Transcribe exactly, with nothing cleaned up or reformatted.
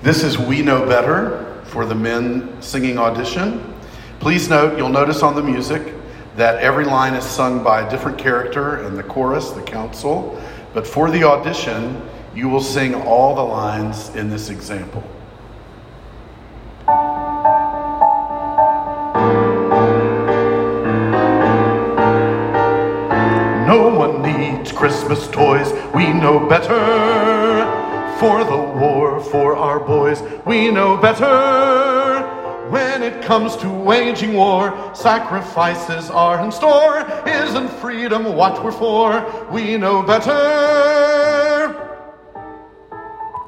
This is We Know Better for the men singing audition. Please note, you'll notice on the music that every line is sung by a different character in the chorus, the council. But for the audition, you will sing all the lines in this example. No one needs Christmas toys, we know better. For the war, for our boys, we know better. When it comes to waging war, sacrifices are in store. Isn't freedom what we're for? We know better.